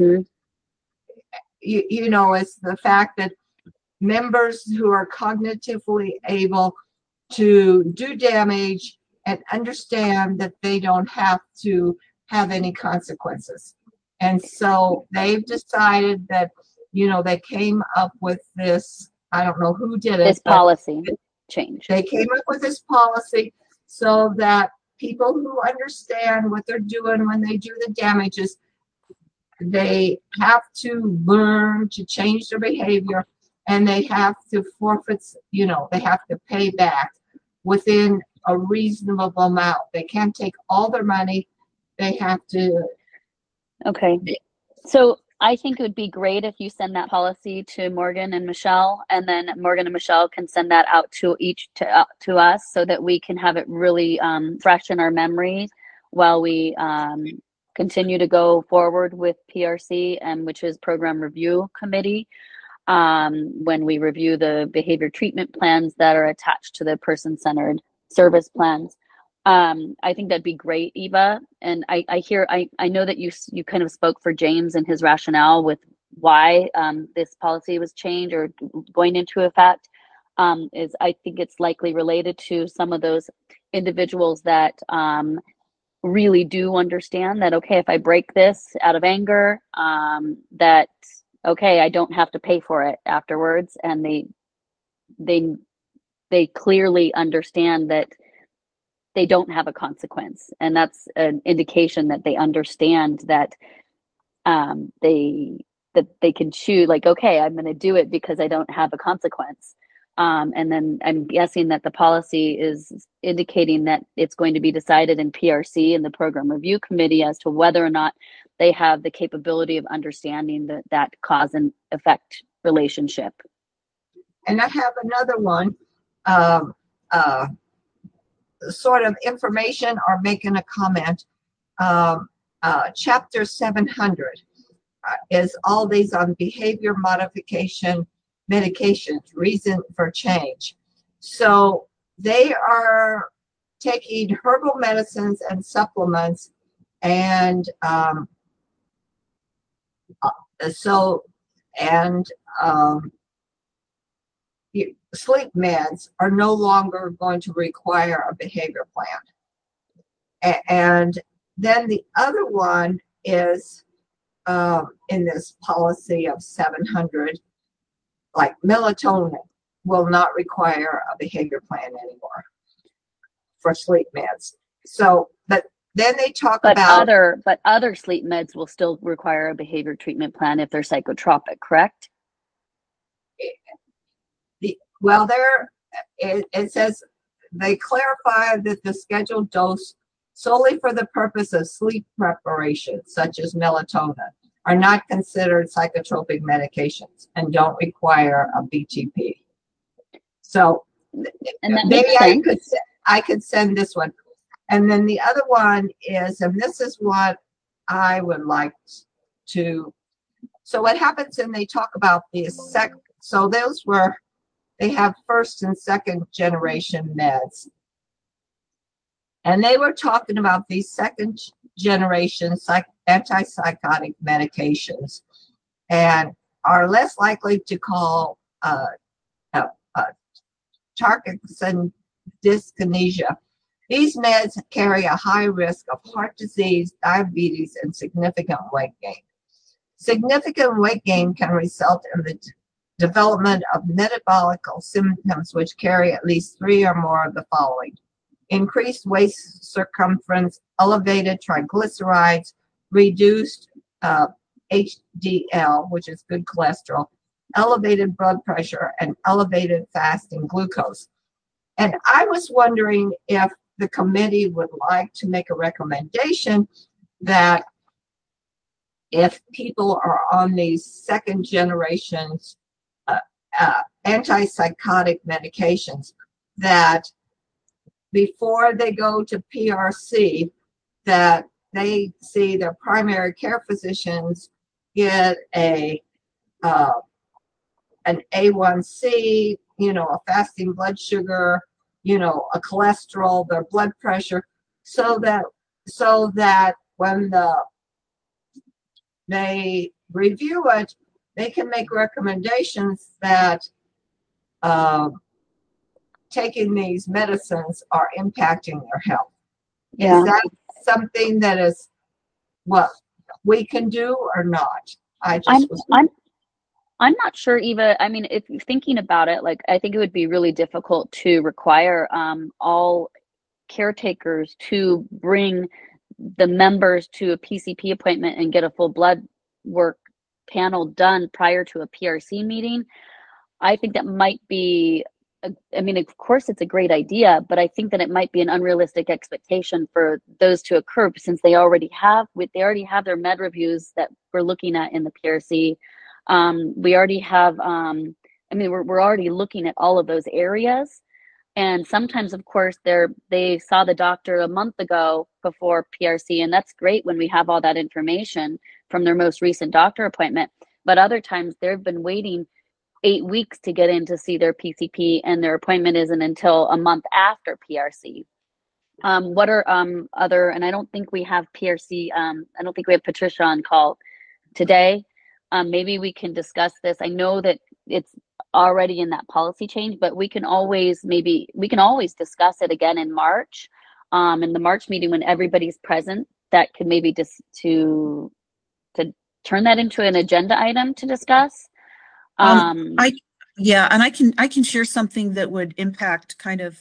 you know, it's the fact that members who are cognitively able to do damage and understand that they don't have to have any consequences. And so they've decided that, you know, they came up with this, I don't know who did it. This policy change. They came up with this policy so that people who understand what they're doing when they do the damages, they have to learn to change their behavior, and they have to forfeit, you know, they have to pay back within a reasonable amount. They can't take all their money. They have to. Okay. So I think it would be great if you send that policy to Morgan and Michelle, and then Morgan and Michelle can send that out to to us so that we can have it really fresh in our memories while we continue to go forward with PRC, and which is Program Review Committee, when we review the behavior treatment plans that are attached to the person-centered service plans. I think that'd be great, Eva. And I know that you kind of spoke for James and his rationale with why this policy was changed or going into effect. Is I think it's likely related to some of those individuals that really do understand that, okay, if I break this out of anger, that, okay, I don't have to pay for it afterwards. And they clearly understand that they don't have a consequence. And that's an indication that they understand that they can choose, like, okay, I'm going to do it because I don't have a consequence. And then I'm guessing that the policy is indicating that it's going to be decided in PRC, in the Program Review Committee, as to whether or not they have the capability of understanding that cause and effect relationship. And I have another one, sort of information or making a comment. Chapter 700 is all these on behavior modification medications, reason for change. So they are taking herbal medicines and supplements, and sleep meds are no longer going to require a behavior plan. And then the other one is in this policy of 700, like melatonin will not require a behavior plan anymore for sleep meds. So, but then they talk about other sleep meds will still require a behavior treatment plan if they're psychotropic, correct? Well, it says they clarify that the scheduled dose solely for the purpose of sleep preparation, such as melatonin, are not considered psychotropic medications and don't require a BTP. So maybe I could send this one. And then the other one is, and this is what I would like to, so what happens, and they talk about the so those were, they have first and second generation meds. And they were talking about these second generation antipsychotic medications and are less likely to cause tartracin dyskinesia. These meds carry a high risk of heart disease, diabetes, and significant weight gain. Significant weight gain can result in the development of metabolic symptoms which carry at least 3 or more of the following: increased waist circumference, elevated triglycerides, reduced HDL, which is good cholesterol, elevated blood pressure, and elevated fasting glucose. And I was wondering if the committee would like to make a recommendation that if people are on these second generations antipsychotic medications, that before they go to PRC, that they see their primary care physicians, get an A1C, a fasting blood sugar, a cholesterol, their blood pressure, so that when they review it, they can make recommendations that taking these medicines are impacting their health. Yeah. Is that something that is what we can do or not? I'm not sure, Eva. I mean, if you're thinking about it, like, I think it would be really difficult to require all caretakers to bring the members to a PCP appointment and get a full blood work panel done prior to a PRC meeting. I think that might be, I mean, of course it's a great idea, but I think that it might be an unrealistic expectation for those to occur, since they already have their med reviews that we're looking at in the PRC. We already have, we're already looking at all of those areas. And sometimes, of course, they saw the doctor a month ago before PRC, and that's great when we have all that information from their most recent doctor appointment. But other times they've been waiting 8 weeks to get in to see their PCP, and their appointment isn't until a month after PRC. What are other, and I don't think we have PRC, I don't think we have Patricia on call today. Maybe we can discuss this. I know that it's already in that policy change, but we can always discuss it again in March, in the March meeting when everybody's present. That could maybe just to turn that into an agenda item to discuss. And I can share something that would impact kind of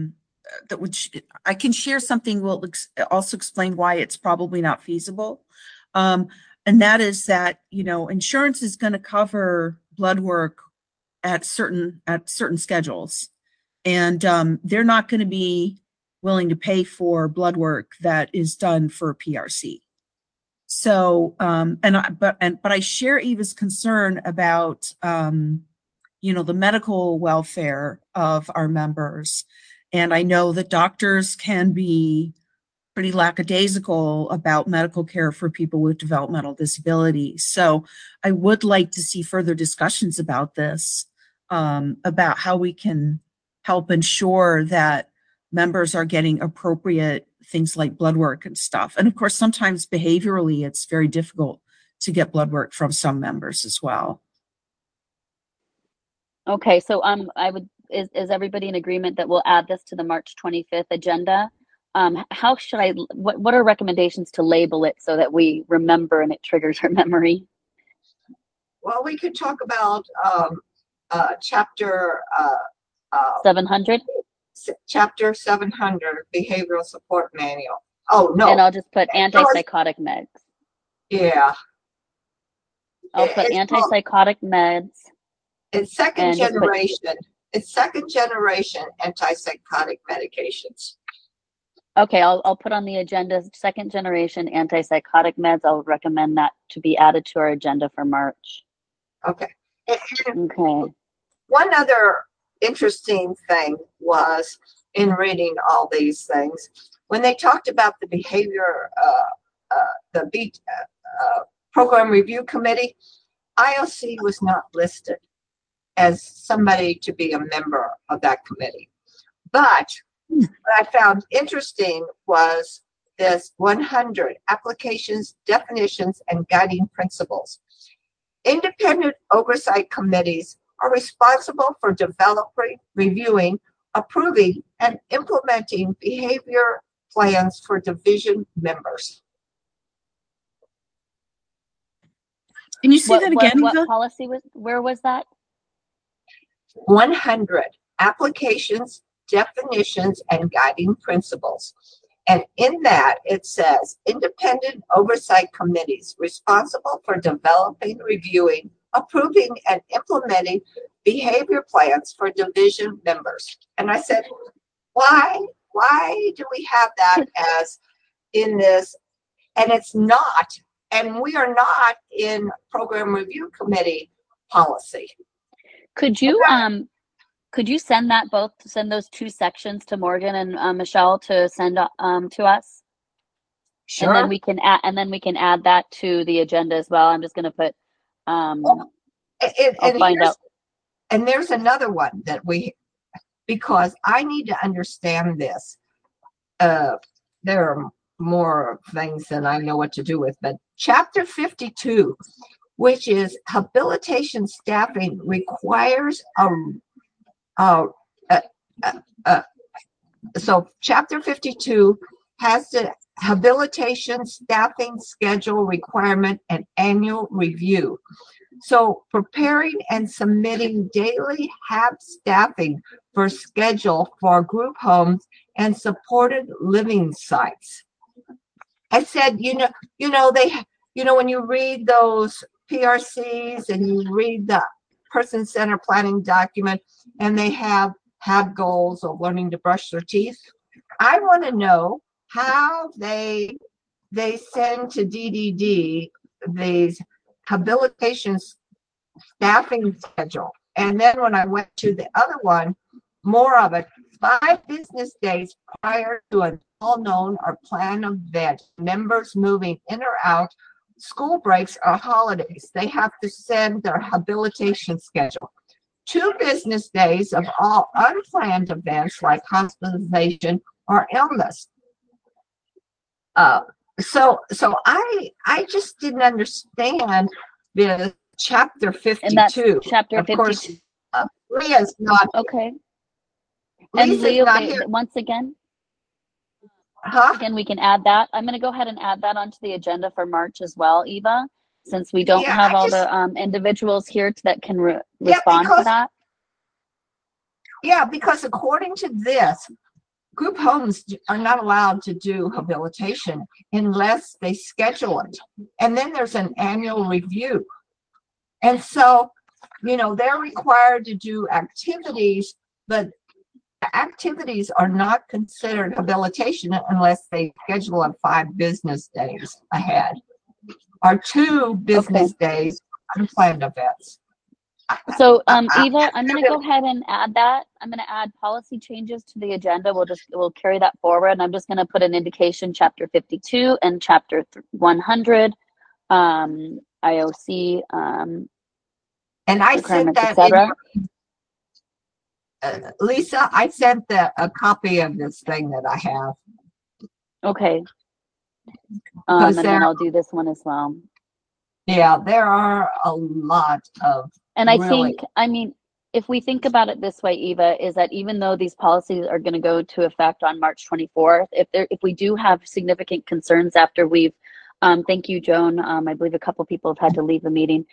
I can share something will also explain why it's probably not feasible. And that is that, insurance is going to cover blood work at certain schedules, and they're not going to be willing to pay for blood work that is done for PRC. So, but I share Eva's concern about, the medical welfare of our members. And I know that doctors can be pretty lackadaisical about medical care for people with developmental disabilities. So I would like to see further discussions about this, about how we can help ensure that members are getting appropriate things like blood work and stuff. And of course, sometimes behaviorally, it's very difficult to get blood work from some members as well. Okay, so is everybody in agreement that we'll add this to the March 25th agenda? How should what are recommendations to label it so that we remember and it triggers our memory? Well, we could talk about chapter 700. Chapter 700, Behavioral Support Manual. Oh, no. And I'll just put antipsychotic meds. Yeah. I'll put antipsychotic meds. It's second generation. It's second generation antipsychotic medications. Okay, I'll put on the agenda second generation antipsychotic meds. I'll recommend that to be added to our agenda for March. Okay. Okay. One other interesting thing was in reading all these things, when they talked about the behavior, program review committee, IOC was not listed as somebody to be a member of that committee. But what I found interesting was this 100 applications, definitions, and guiding principles. Independent oversight committees are responsible for developing, reviewing, approving, and implementing behavior plans for division members. Can you say that again, what Eva? policy was, where was that? 100 applications, definitions, and guiding principles. And in that, it says independent oversight committees responsible for developing, reviewing, approving, and implementing behavior plans for division members. And I said, why do we have that as in this? And it's not, and we are not in program review committee policy. Could you send those two sections to Morgan and Michelle to send to us? Sure. And then we can add that to the agenda as well. I'm just going to put. I'll find out. And there's another one that because I need to understand this. There are more things than I know what to do with, but Chapter 52, which is habilitation staffing, requires so Chapter 52 has the habilitation staffing schedule requirement and annual review. So preparing and submitting daily HAB staffing for schedule for group homes and supported living sites. I said, when you read those PRCs and you read the person-centered planning document and they have goals of learning to brush their teeth, I want to know how they send to DDD these habilitation staffing schedule. And then when I went to the other one, more of it, 5 business days prior to an all-known or planned event, members moving in or out, school breaks or holidays, they have to send their habilitation schedule. 2 business days of all unplanned events like hospitalization or illness. So I just didn't understand the Chapter 52. And that's Chapter 52. Of course, Leah's not okay. Lisa's and Leo, not here. Once again, Huh? Again, we can add that. I'm going to go ahead and add that onto the agenda for March as well, Eva, since we don't have all the individuals here that can respond to that. Yeah, because according to this, group homes are not allowed to do habilitation unless they schedule it. And then there's an annual review. And so, they're required to do activities, but activities are not considered habilitation unless they schedule it 5 business days ahead or 2 business days unplanned events. So Eva, I'm going to go ahead and add that. I'm going to add policy changes to the agenda. We'll carry that forward. And I'm just going to put an indication Chapter 52 and Chapter 100 IOC and I sent that Lisa, I sent a copy of this thing that I have. Okay. And then I'll do this one as well. Yeah, there are a lot of. And I think, if we think about it this way, Eva, is that even though these policies are going to go into effect on March 24th, if we do have significant concerns after we've, thank you, Joan. I believe a couple people have had to leave the meeting.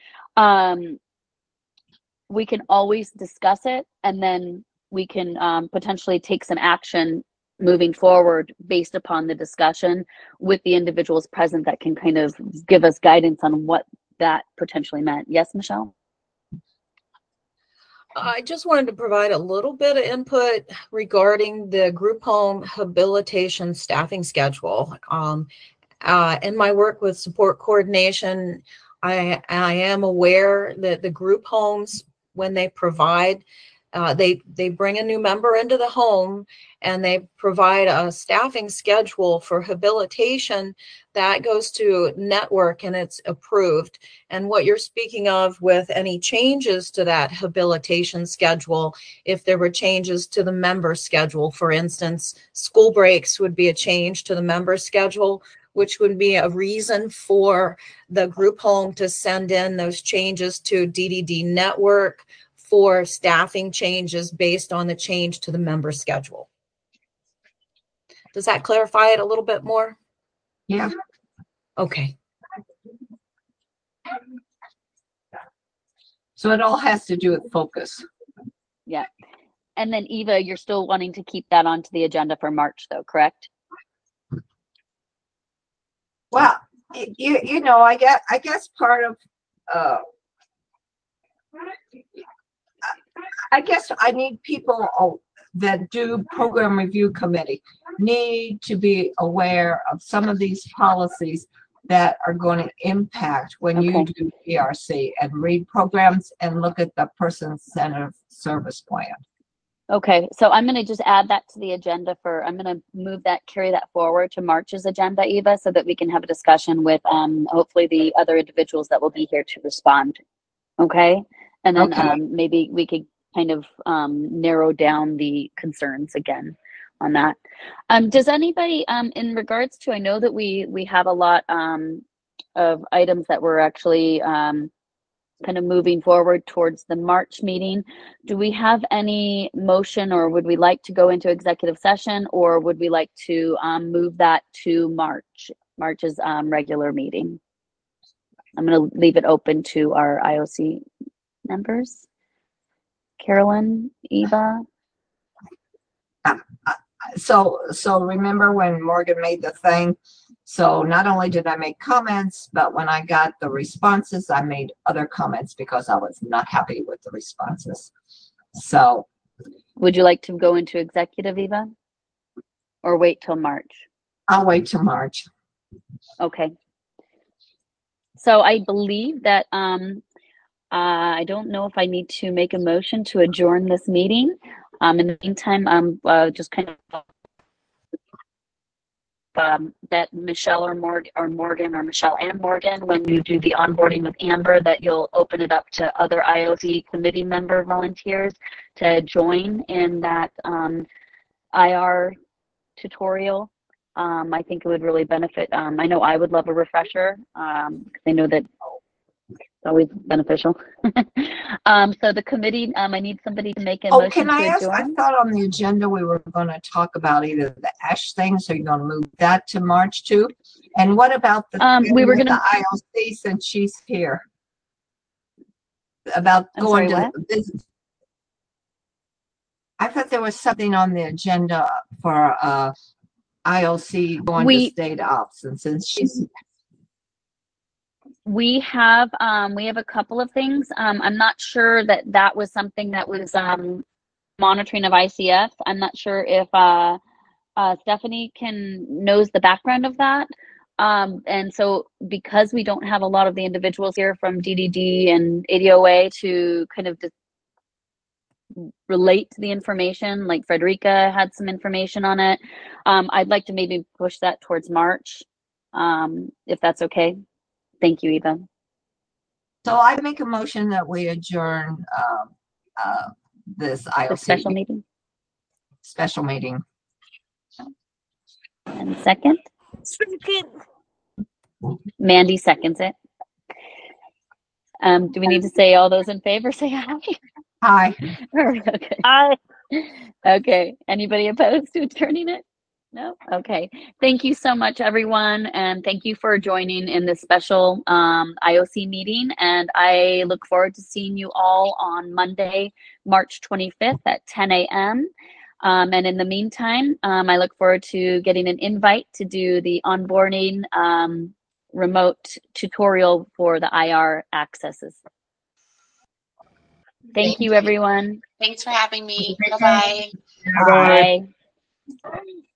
We can always discuss it, and then we can potentially take some action moving forward based upon the discussion with the individuals present that can kind of give us guidance on what that potentially meant. Yes, Michelle? I just wanted to provide a little bit of input regarding the group home habilitation staffing schedule. In my work with support coordination, I am aware that the group homes, when they provide, they bring a new member into the home and they provide a staffing schedule for habilitation that goes to network and it's approved. And what you're speaking of with any changes to that habilitation schedule, if there were changes to the member schedule, for instance, school breaks would be a change to the member schedule, which would be a reason for the group home to send in those changes to DDD network for staffing changes based on the change to the member schedule. Does that clarify it a little bit more? Yeah. Okay. So it all has to do with focus. Yeah. And then Eva, you're still wanting to keep that onto the agenda for March though, correct? Well, you know, I guess part of I guess I need people that do program review committee need to be aware of some of these policies that are going to impact when you do PRC, and read programs and look at the person-centered service plan. Okay, so I'm going to just add that to the agenda I'm going to move that, carry that forward to March's agenda, Eva, so that we can have a discussion with hopefully the other individuals that will be here to respond. Okay, and then maybe we could kind of narrow down the concerns again on that. Does anybody, in regards to, I know that we have a lot of items that we're actually kind of moving forward towards the March meeting. Do we have any motion, or would we like to go into executive session, or would we like to move that to March's regular meeting? I'm going to leave it open to our IOC members. Carolyn, Eva. So remember when Morgan made the thing? So not only did I make comments, but when I got the responses, I made other comments because I was not happy with the responses. So would you like to go into executive, Eva, or wait till March? I'll wait till March. Okay. So I believe that I don't know if I need to make a motion to adjourn this meeting. In the meantime, just kind of that Michelle or Morgan, or Michelle and Morgan, when you do the onboarding with Amber, that you'll open it up to other IOC committee member volunteers to join in that IR tutorial. I think it would really benefit. I know I would love a refresher. I know that it's always beneficial. So the committee, I need somebody to make a motion. Can I ask? Adjourn. I thought on the agenda we were going to talk about either the ASH thing, so you're going to move that to March too. And what about the we were going to IOC, since she's here? About going to the business. I thought there was something on the agenda for IOC going to state ops, and since she's we have a couple of things. I'm not sure that was something that was monitoring of ICF. I'm not sure if Stephanie knows the background of that. And so because we don't have a lot of the individuals here from DDD and ADOA to kind of relate to the information, like Frederica had some information on it, I'd like to maybe push that towards March, if that's okay. Thank you, Eva. So I make a motion that we adjourn this IOC special meeting. Special meeting. And second? Second. Mandy seconds it. Do we need to say all those in favor? Say aye. Aye. Okay. Aye. Okay. Anybody opposed to adjourning it? No? Okay. Thank you so much, everyone. And thank you for joining in this special IOC meeting. And I look forward to seeing you all on Monday, March 25th at 10 a.m. And in the meantime, I look forward to getting an invite to do the onboarding remote tutorial for the IR accesses. Thank you, everyone. Thanks for having me. Bye-bye. Bye.